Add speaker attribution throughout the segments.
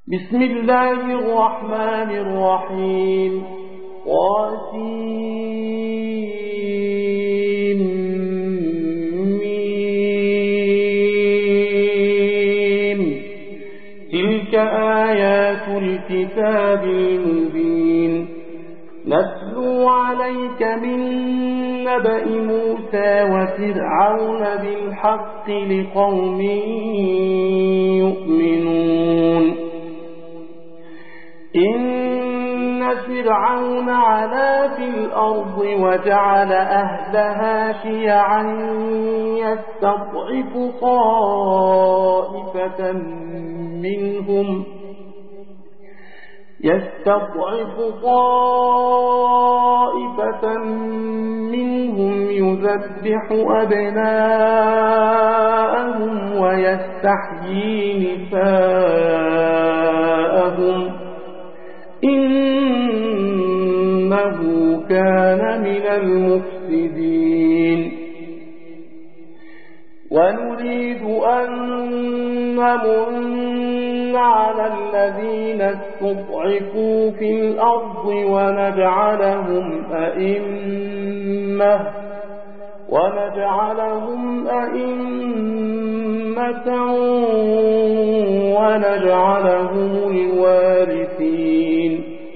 Speaker 1: بسم الله الرحمن الرحيم. طاسيم. تلك آيات الكتاب المبين. نتلو عليك من نبأ موسى وفرعون بالحق لقوم يؤمنون. إن فرعون علا في الأرض وجعل أهلها شيعا يستضعف طائفة منهم يذبح أبناءهم ويستحيي نساءهم إنه كان من المفسدين. ونريد أن نمن على الذين استضعفوا في الأرض ونجعلهم أئمة ونجعلهم الوارثين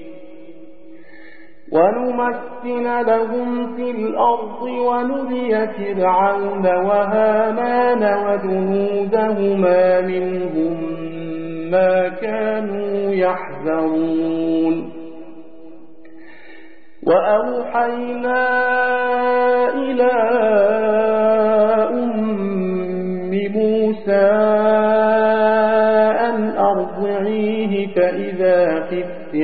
Speaker 1: ونمكن لهم في الأرض ونري فرعون وهامان وجنودهما منهم ما كانوا يحذرون. وأوحينا إلى أم موسى أن أرضعيه فإذا خفت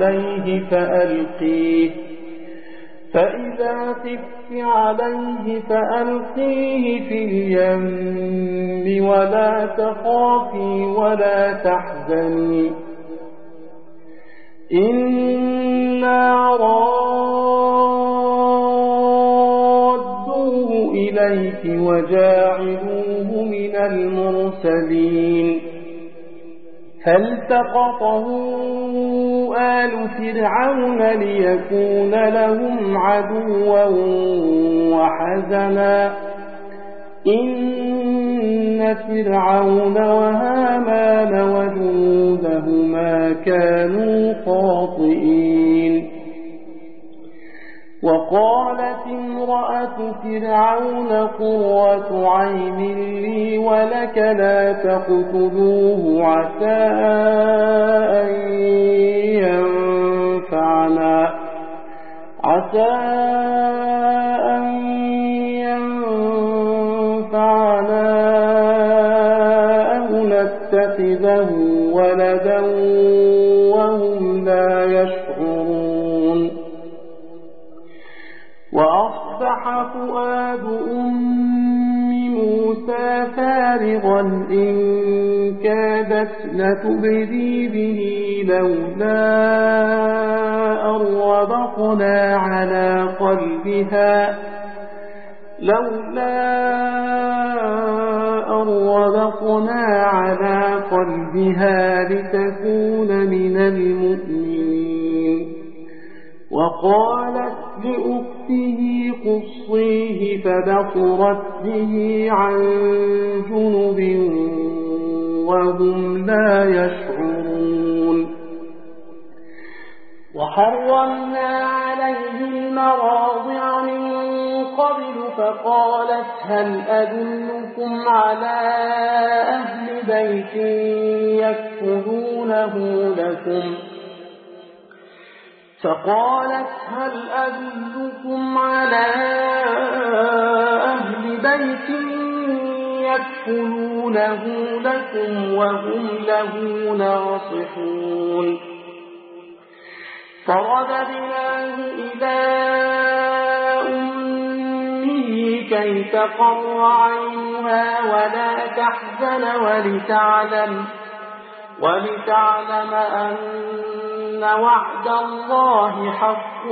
Speaker 1: عليه فألقيه في اليم ولا تخافي ولا تحزني إنا رادوه إليك وجاعلوه من المرسلين. فالتقطه آل فرعون ليكون لهم عدوا وحزنا إن فرعون وهامان وجنودهما كانوا خاطئين. وقالت امرأة فرعون قرة عين لي ولك لا تقتلوه عسى أن ينفعنا أو نتخذه ولدا وهم لا يشعرون. وأصبح فؤاد أم موسى فارغا إن كادت لتبدي به لولا أن ربطنا على قلبها لتكون من المؤمنين. وقالت لأخته قصيه فبصرت به عن جنب وهم لا يشعرون. وحرمنا عليه المراضع من قبل فقالت هل أدلكم على أهل بيت يكفلونه لكم وهم له ناصحون. فرددناه إلى أمه كي تقر عينها ولا تحزن ولتعلم أن وعد الله حق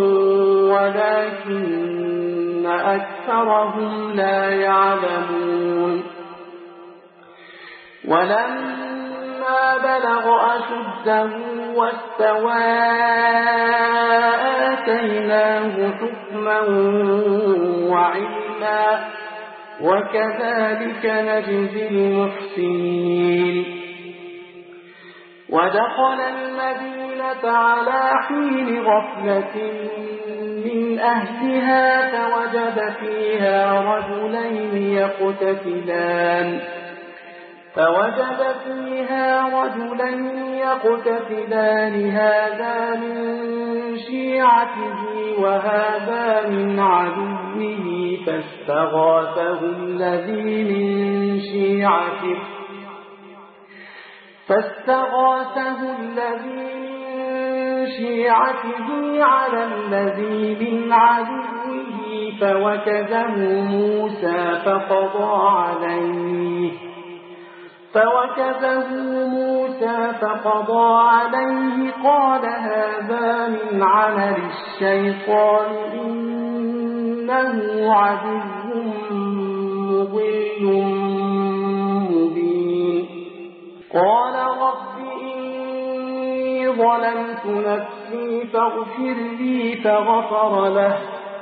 Speaker 1: ولكن أكثرهم لا يعلمون. ولما فلما بلغ أشده واستوى آتيناه حكما وعلما وكذلك نجزي المحسنين ودخل المدينة على حين غفلة من أهلها فوجد فيها رجلين يقتتلان هذا من شيعته وهذا من عدوه فاستغاثه الذي من شيعته على الذي من عدوه فوكزه موسى فقضى عليه قال هذا من عمل الشيطان إنه عدو مضل مبين قال رب إني ظلمت نفسي فاغفر لي فغفر له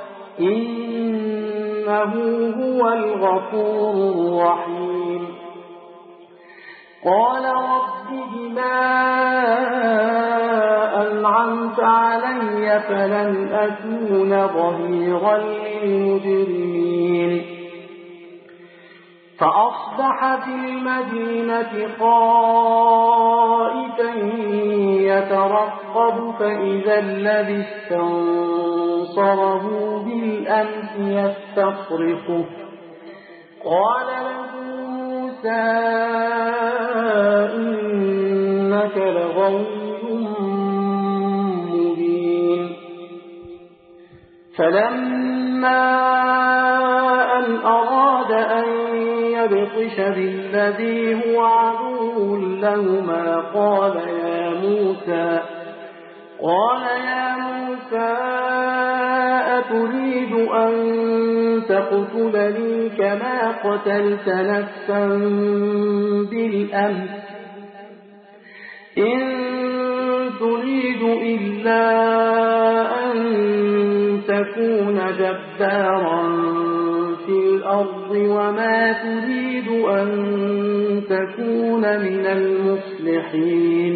Speaker 1: إنه هو الغفور الرحيم قال رب بما أنعمت علي فلن أكون ظهيرا للمجرمين فأصبح في المدينة خائفا يترقب فإذا الذي استنصره بالأمس يستصرخه قال له موسى إنك لغوي مبين فلما أن أراد أن يبطش بالذي هو عدو لهما قال يا موسى أتريد أن تقتلني كما قتلت نفسا بالأمس إن تريد إلا أن تكون جبارا في الأرض وما تريد أن تكون من المصلحين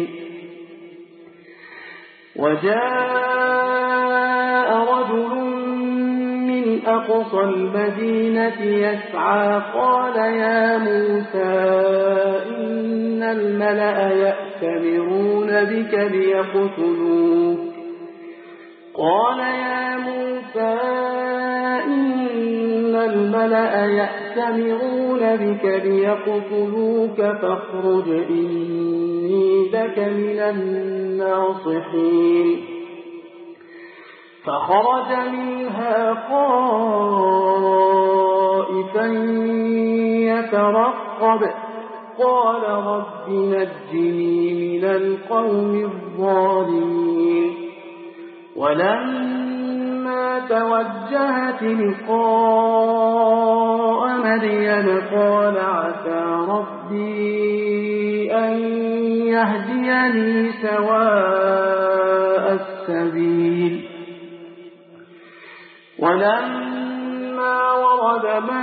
Speaker 1: وجاء رجل من أقصى المدينة يسعى قال يا موسى إن الملأ يأتمرون بك ليقتلوك فاخرج إني لك من الناصحين فخرج منها خائفا يترقب قال رب نجني من القوم الظالمين ولما توجه تلقاء مدين قال عسى ربي أن يهديني سواء السبيل ولما ورد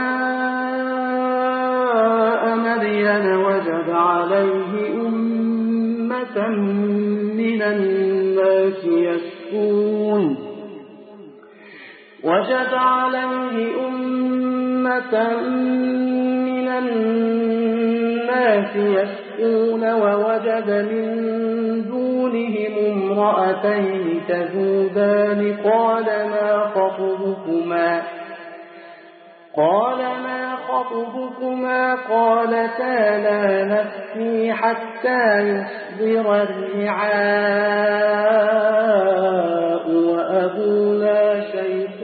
Speaker 1: ماء مدين وجد عليه أمة من الناس يسقون ووجد من دونهم امرأتين تذودان قال ما خطبكما قالتا لا نسقي حتى يصدر الرعاء وأبونا شيخ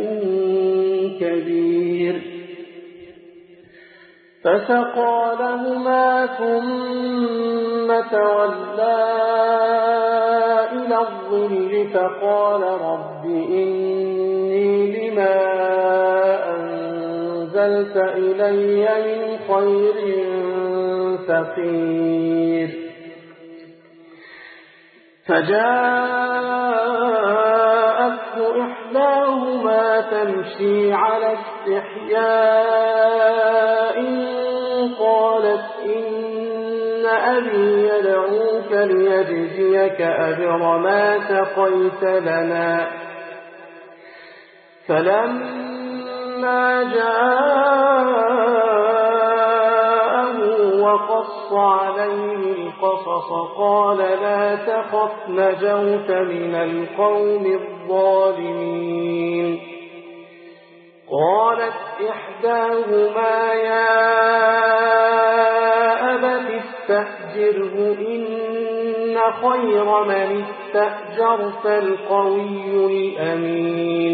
Speaker 1: كبير فسقى لهما ثم تولى إلى الظل فقال رب إني لما أنزلت إلي من خير فقير فجاءته إحداهما تمشي على استحياء قالت إن أبي يدعوك ليجزيك أجر ما سقيت لنا. فلما جاءه وقص عليه القصص قال لا تخف نجوت من القوم الظالمين. قالت إحداهما يا أبت استأجره إن خير من استأجرت القوي الأمين.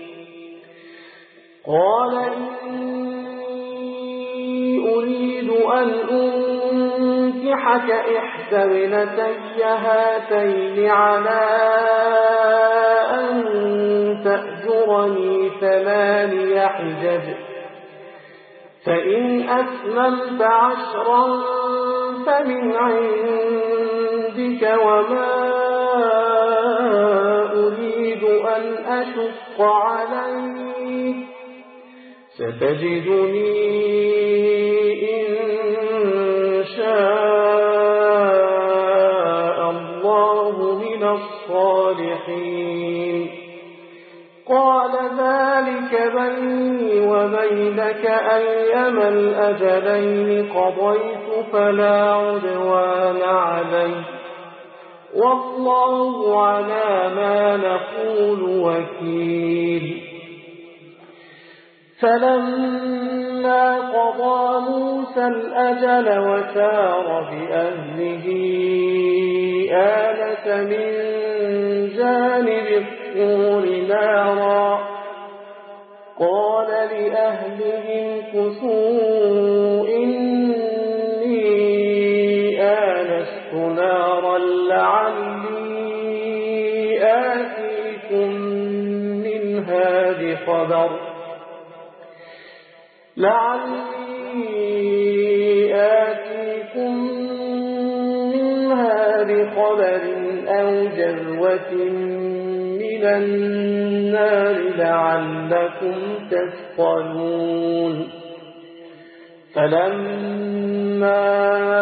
Speaker 1: قال إني أريد أن أنكحك إحدى ابنتي هاتين على أن تأجرني 8 حجج فإن أتممت 10 فمن عندك وما أريد أن أشق عليك ستجدني إن شاء الله من الصالحين. قال ذلك بيني وبينك أيما الأجلين قضيت فلا عدوان علي والله على ما نقول وكيل. فلما قضى موسى الأجل وسار بأهله آنس من جانب الطور نارا قال لأهلهم كثوا إني آنست نارا لعلي آتيكم منها بخبر أو جذوة من النار لعلكم تثقلون. فلما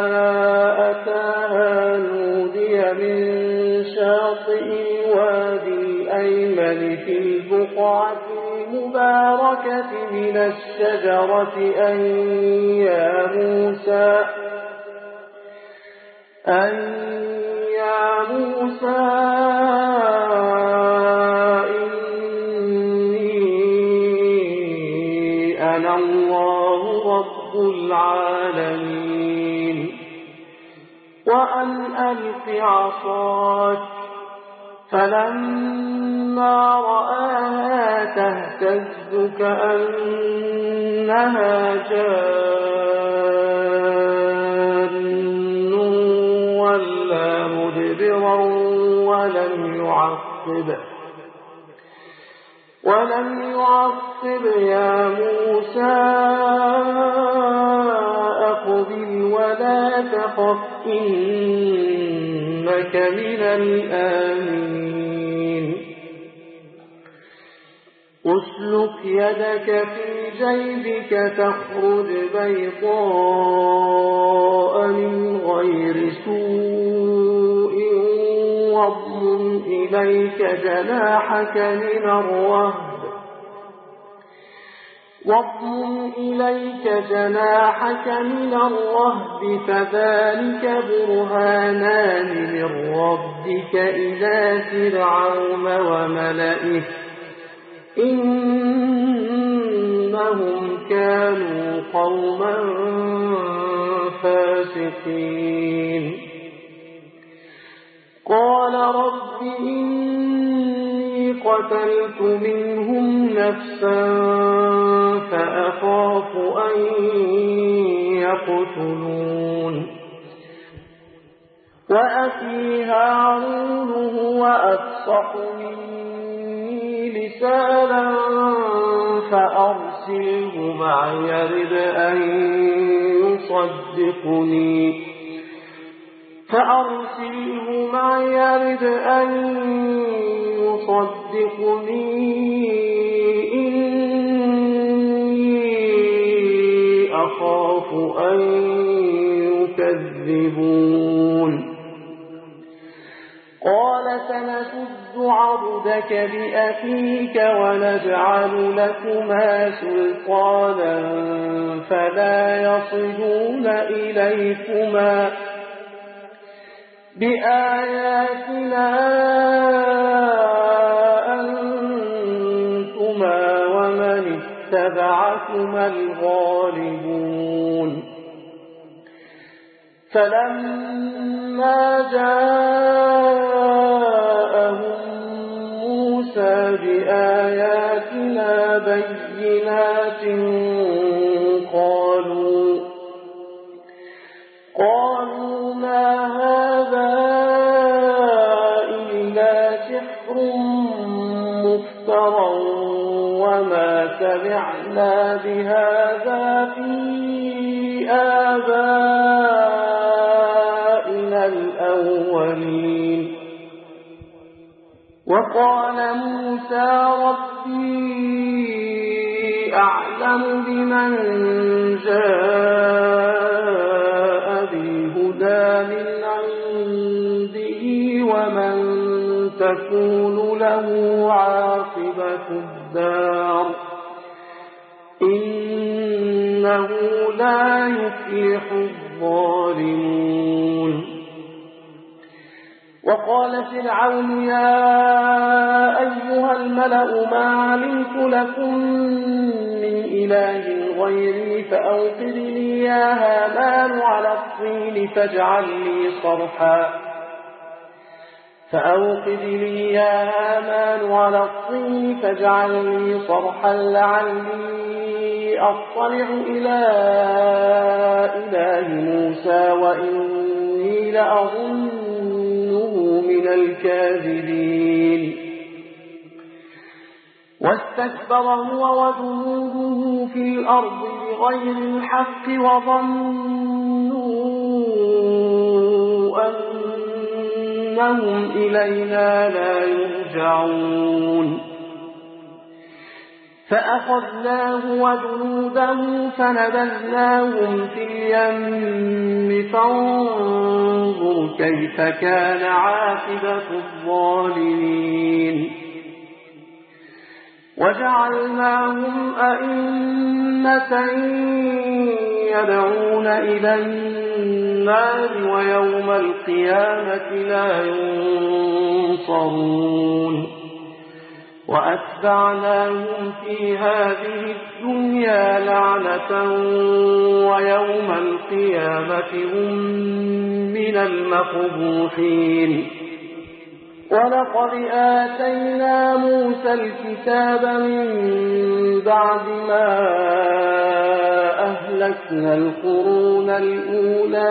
Speaker 1: أتاها نودي من شاطئ الوادي الأيمن في البقعة المباركة من الشجرة أن يا موسى إني أنا الله رب العالمين وأن ألق عصاك. فلما رآها تهتز كأنها جان ولا مدبرا ولم يعقب يا موسى أقبل ولا تخف إنك من الآمنين. أسلك يدك في جيبك تخرج بيضاء من غير سوء واضم إليك جناحك من الرهب فذلك برهانان من ربك إلى فرعون وملئه إنهم كانوا قوما فاسقين. قال رب إني قتلت منهم نفسا فأخاف أن يقتلون. وأخي هارون هو أفصح مني لسانا فأرسله معي يرد أن يصدقني فأرسله معي يرد أن يصدقني إني أخاف أن يكذبون قال سنشد عضدك بأخيك ونجعل لكما سلطانا فلا يصلون إليكما بآياتنا أنتما ومن اتبعكما الغالبون فلما جاءهم موسى بآياتنا بينات قالوا ما هذا إلا سحر مفترى وما سمعنا بهذا في آبائنا الأولين وقال موسى ربي أعلم بمن جاء بالهدى من عنده ومن تكون له عاقبة الدار إنه لا يفلح الظالمون وقال فرعون يا أيها الملأ ما علمت لكم من إله غيري فأوقد لي يا هامان على الطين فاجعل لي صرحا لعلي أطلع إلى إله موسى وإني لأظنه من الكاذبين واستكبر هو وجنوده في الأرض بغير الحق وظنوا أنهم إلينا لا يرجعون فأخذناه وجنوده فنبذناهم في اليم فانظر كيف كان عاقبة الظالمين وجعلناهم أئمة يدعون إلى النار ويوم القيامة لا ينصرون وأتبعناهم في هذه الدنيا لعنة ويوم القيامة هم من المقبوحين ولقد آتينا موسى الكتاب من بعد ما أهلكنا القرون الأولى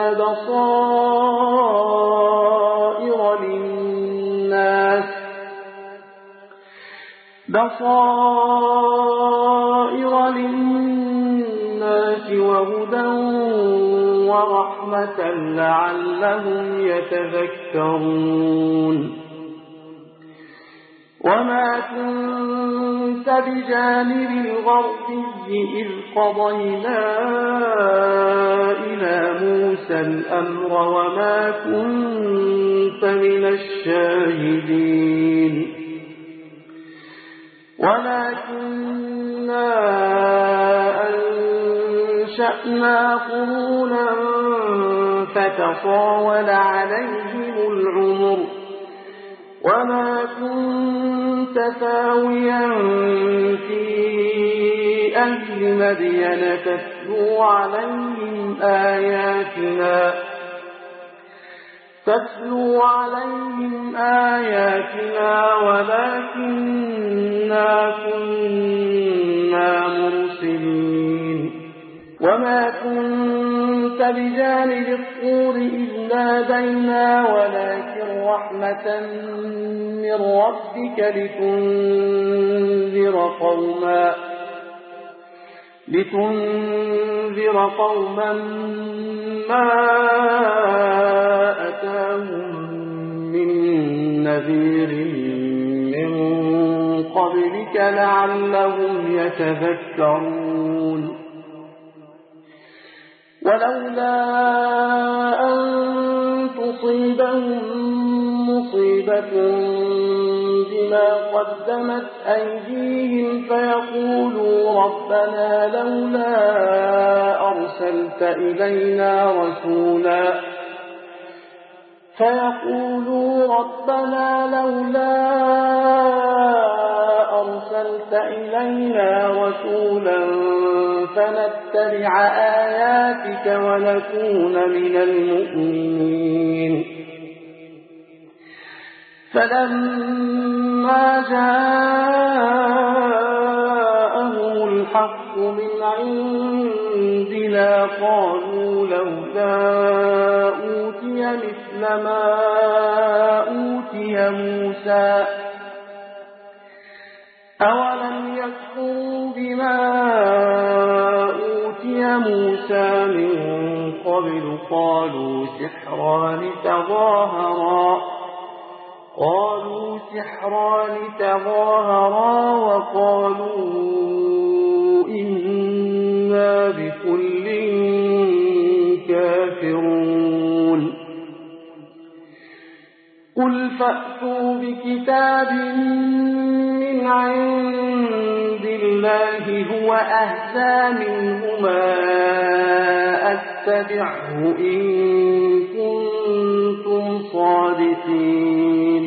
Speaker 1: بصائر للناس وهدى ورحمة لعلهم يتذكرون وما كنت بجانب الغربي إذ قضينا إلى موسى الأمر وما كنت من الشاهدين ولكننا أنشأنا قرونا فتطاول عليهم العمر وما كنت ثاويا في أهل مدين تتلو عليهم آياتنا ولكننا كنا مرسلين وما كنت بجانب الطور إذ نادينا ولكن رحمة من لتنذر قوما ما أتاهم من نذير من قبلك لعلهم يتذكرون ولولا أن تصيبهم مصيبة بما قدمت أيديهم فيقولوا ربنا لولا أرسلت إلينا رسولا فنتبع آياتك ونكون من المؤمنين فلما جاءهم الحق من عندنا قالوا لولا أوتي مثل ما أوتي موسى أولم يكفروا بما أوتي موسى من قبل قالوا سحران تظاهرا وقالوا إنا بكل كافرون قل فأتوا بكتاب من عند الله هو أهدى منهما أتبعه إن كنتم صادقين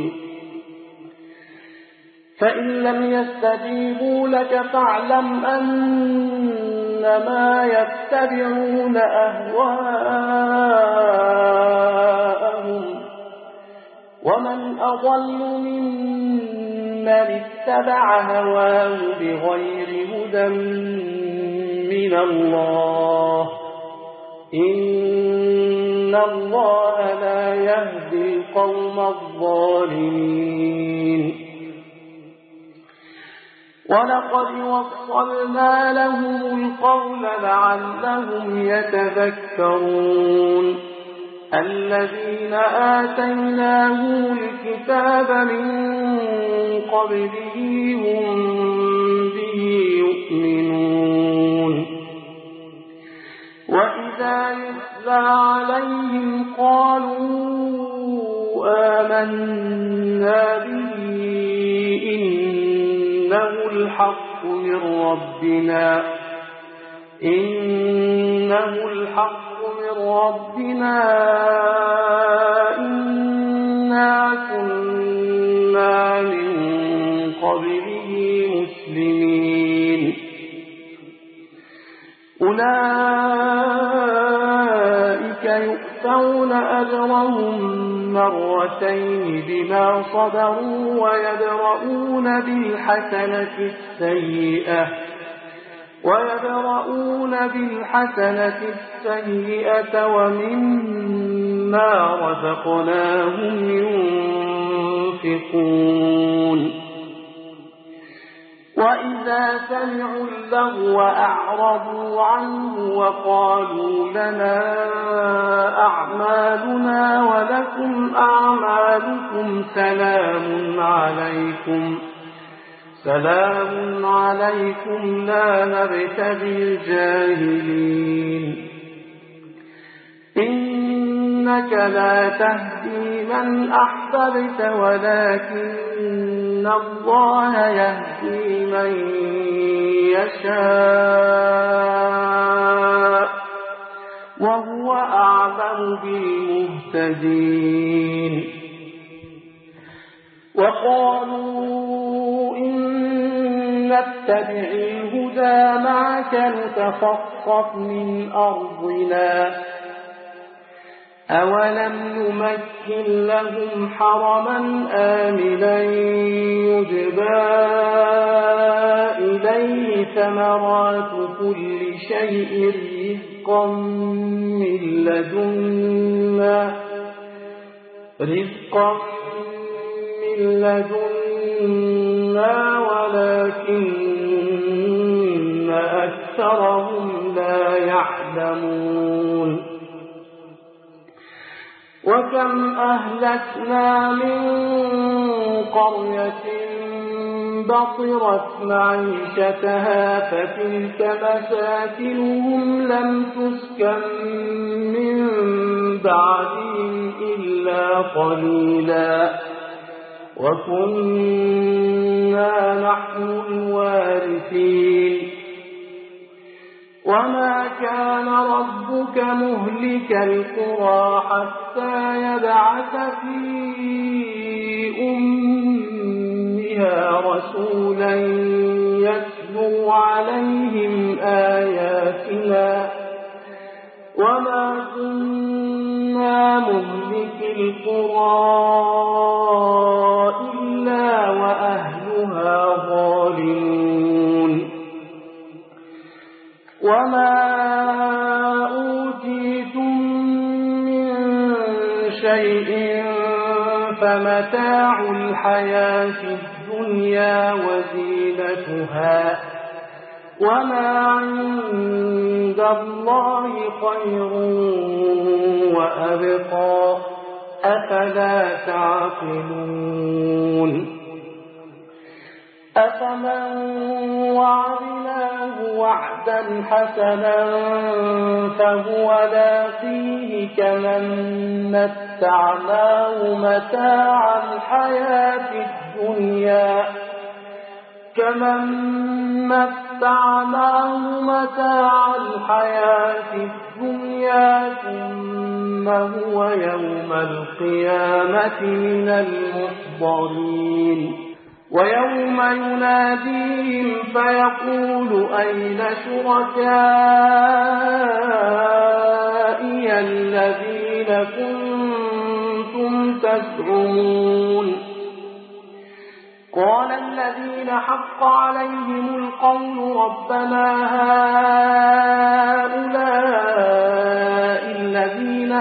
Speaker 1: فإن لم يستجيبوا لك فاعلم أنما يتبعون أهواءهم ومن أضل ممن اتبع هواه بغير هدى من الله إن الله لا يهدي القوم الظالمين ولقد وصلنا لهم القول لعلهم يتذكرون الذين آتيناهم الكتاب من قبله هم به يؤمنون وإذا يتلى عليهم قالوا آمنا به إنه الحق من ربنا إنا كنا من قبله مسلمين أولئك يؤتون أجرهم مرتين بما صبروا ويدرؤون بالحسنة السيئة ومما رزقناهم ينفقون وإذا سمعوا اللغو أعرضوا عنه وقالوا لنا أعمالنا ولكم أعمالكم سلام عليكم لا نبتغي الجاهلين إنك لا تهدي من أحببت ولكن الله يهدي من يشاء وهو أعلم بالمهتدين وقالوا إن نتبع الهدى معك نتخطف من أرضنا أولم نمكن لهم حرما آمنا يجبى إليه ثمرات كل شيء رزقا من لدنا ولكن أكثرهم لا يعلمون وكم أهلكنا من قرية بطرت معيشتها فتلك مساكنهم لم تسكن من بعدهم إلا قليلا وكنا نحن الوارثين وما كان ربك مهلك القرى حتى يبعث في أمها رسولا يتلو عليهم آياتنا وما كنا مهلك القرى إلا وأهلها ظالمون وما أوتيتم من شيء فمتاع الحياة الدنيا وزينتها وما عند الله خير وأبقى أفلا تعقلون أفمن وعدناه وعدا حسنا فهو لاقيه كمن متعناه متاع الحياة الدنيا ثم هو يوم القيامة من المحضرين ويوم يناديهم فيقول أين شركائي الذين كنتم تزعمون قال الذين حق عليهم القول ربنا هؤلاء الذين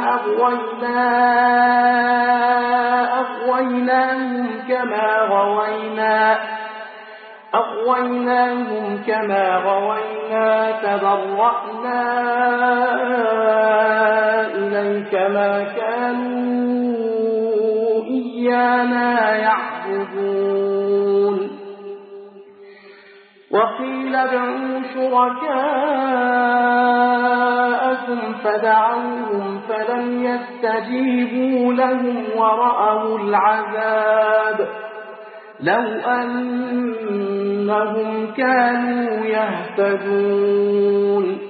Speaker 1: أغويناهم كما غوينا تبرأنا إليك ما كانوا إيانا يعبدون وقيل ادعوا شركاءكم فدعوهم فلم يستجيبوا لهم ورأوا العذاب لو أنهم كانوا يهتدون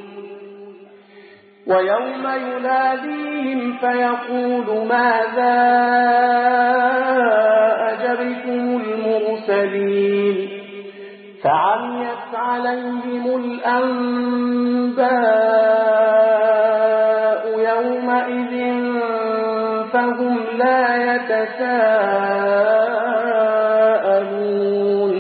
Speaker 1: ويوم يناديهم فيقول ماذا أجبتم المرسلين فعميت عليهم الأنباء يومئذ فهم لا يتساءلون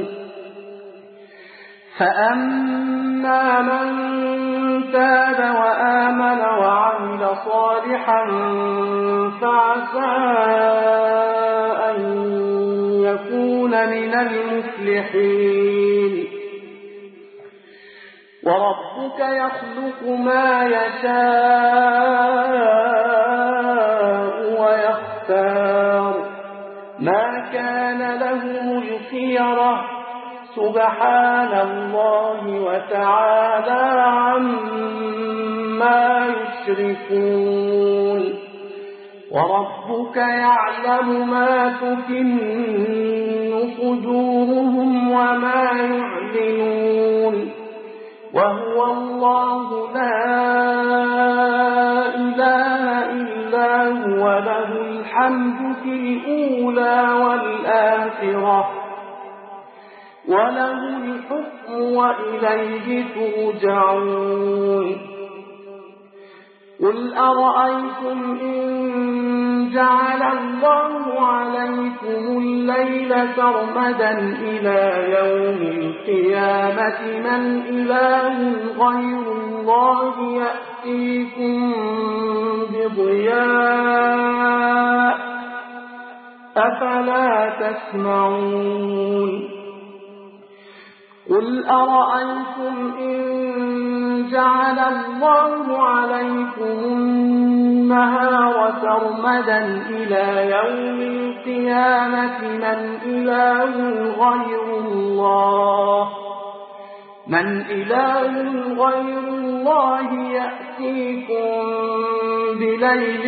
Speaker 1: فأما من تاب وآمن وعمل صالحا فعسى أن يكون من المفلحين وربك يخلق ما يشاء ويختار ما كان لهم الخيرة سبحان الله وتعالى عما يشركون وربك يعلم ما تكن صدورهم وما يعلنون وهو الله لا إله إلا هو له الحمد في الأولى والآخرة وله الحكم وإليه ترجعون قل أرأيتم إن جعل الله عليكم الليل سرمدا إلى يوم القيامة من إله غير الله يأتيكم بضياء أفلا تسمعون قل أرأيتم إن جعل الله عليكم النهار سرمدا إلى يوم القيامة من إله غير الله يأتيكم بليل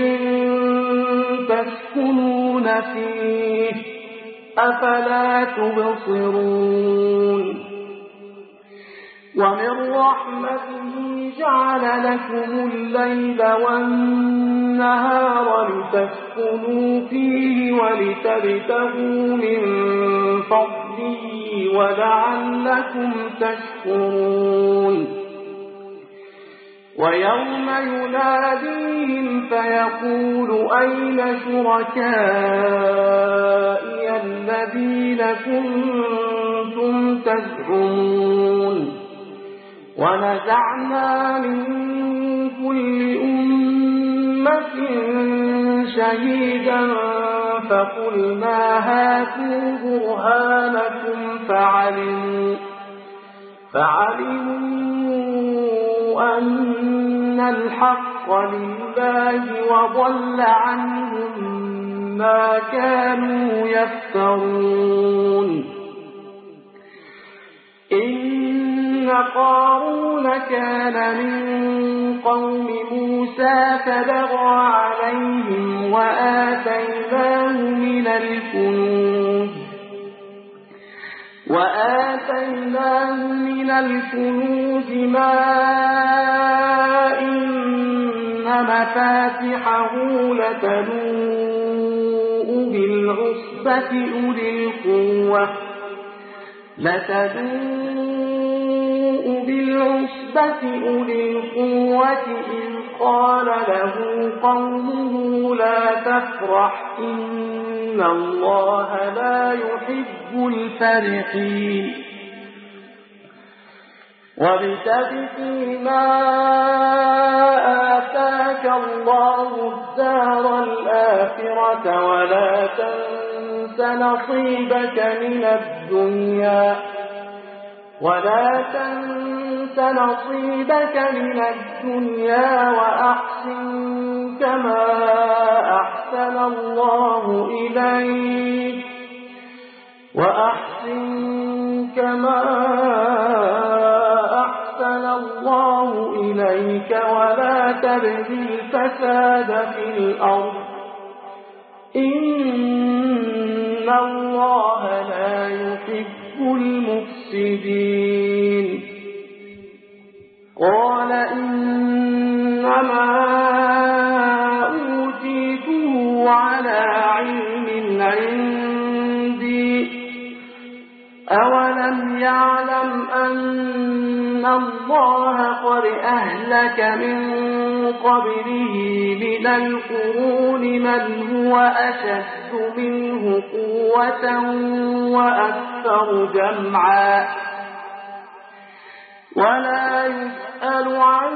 Speaker 1: تسكنون فيه أفلا تبصرون ومن رحمته جعل لكم الليل والنهار لتسكنوا فيه ولتبتغوا من فضله ولعلكم تشكرون ويوم يناديهم فيقول أين شركائي الذين كنتم تزعمون ونزعنا من كل أمة شهيدا فقلنا هاتوا برهانكم فعلموا أن الحق لله وضل عنهم ما كانوا يفترون إن قارون كان من قوم موسى فبغى عليهم وآتيناه من الكنوز ما إن مفاتحه لتنوء بالعصبة أولي القوة إذ قال له قومه لا تفرح إن الله لا يحب الفرحين وابتغ فيما آتاك الله الدار الآخرة ولا تنس نصيبك من الدنيا وأحسن كما أحسن الله إليك ولا تبغي الفساد في الأرض إن الله لا يحب المفسدين قال إنما أوتيته على علم عندي أولم يعلم أن الله قد أهلك من قبله من القرون من هو أشد منه قوة وأكثر جمعا ولا يسأل عن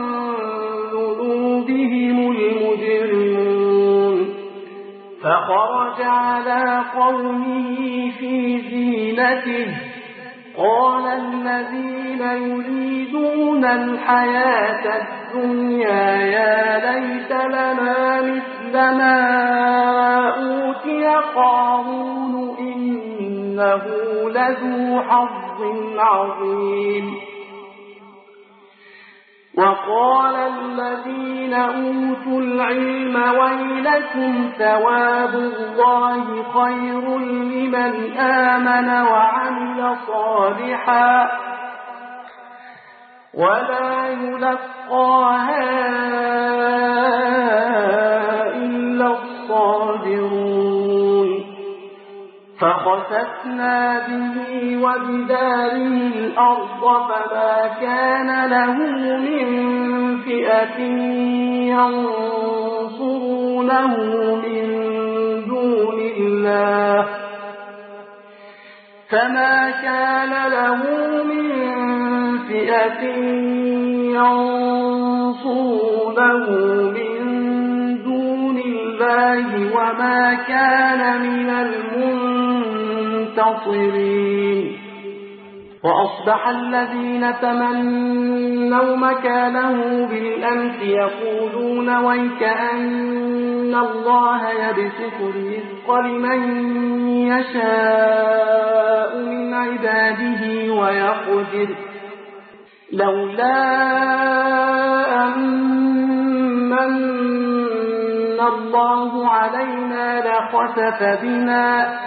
Speaker 1: ذنوبهم المجرمون فخرج على قومه في زينته قال الذين يريدون الحياة الدنيا يا ليت لنا مثل ما أوتي قارون إنه لذو حظ عظيم وقال الذين أوتوا العلم ويلكم ثواب الله خير لمن آمن وعمل صالحا ولا يلقاها إلا الصابرون فخسفنا به وبداره الأرض فما كان له من فئة ينصرونه من دون الله وما كان من المنتصرين وأصبح الذين تمنوا مكانه بالأمس يقولون ويكأن الله يبسط الرزق لمن يشاء من عباده ويقدر لولا أمن الله علينا لخسف بنا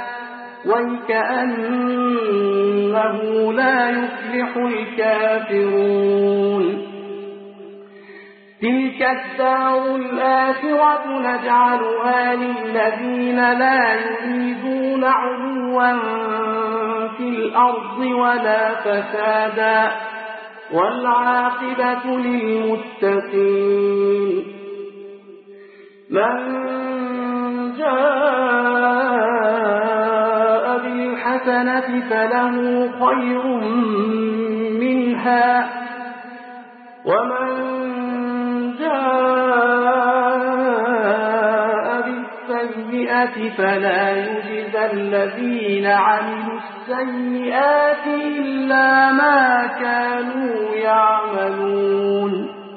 Speaker 1: ويكأنه لا يفلح الكافرون تلك الدار الآخرة نجعلها للذين لا يريدون علوا في الأرض ولا فسادا والعاقبة للمتقين من جاء بالحسنة فله خير منها ومن جاء بالسيئة فلا يجزى الذين عملوا السيئات إلا ما كانوا يعملون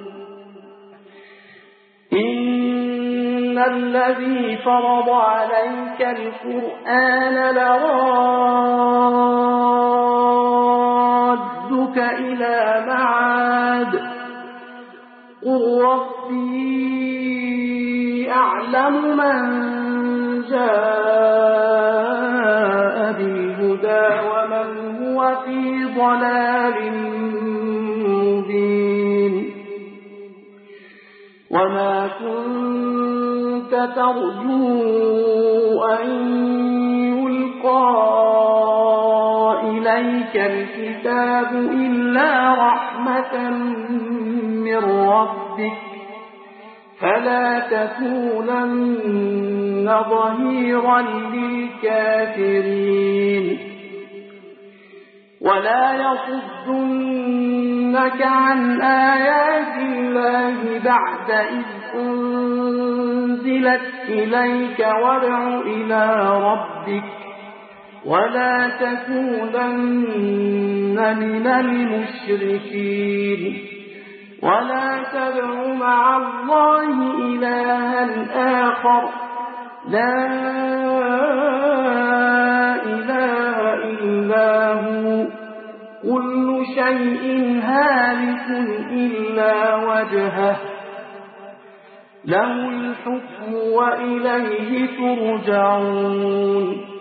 Speaker 1: إن الذي فرض عليك القرآن لرادك إلى معاد قل ربي أعلم من جاء بالهدى ومن هو في ضلال مبين وما كنت ترجو أن يلقى إليك الكتاب إلا رحمة من ربك فلا تكونن ظهيرا للكافرين ولا يصدنك عن آيات الله بعد إذ أنزلت إليك وادع إلى ربك ولا تكونن من المشركين ولا تدع مع الله إلها آخر لا إله إلا هو كل شيء هالك إلا وجهه له الحكم وإليه ترجعون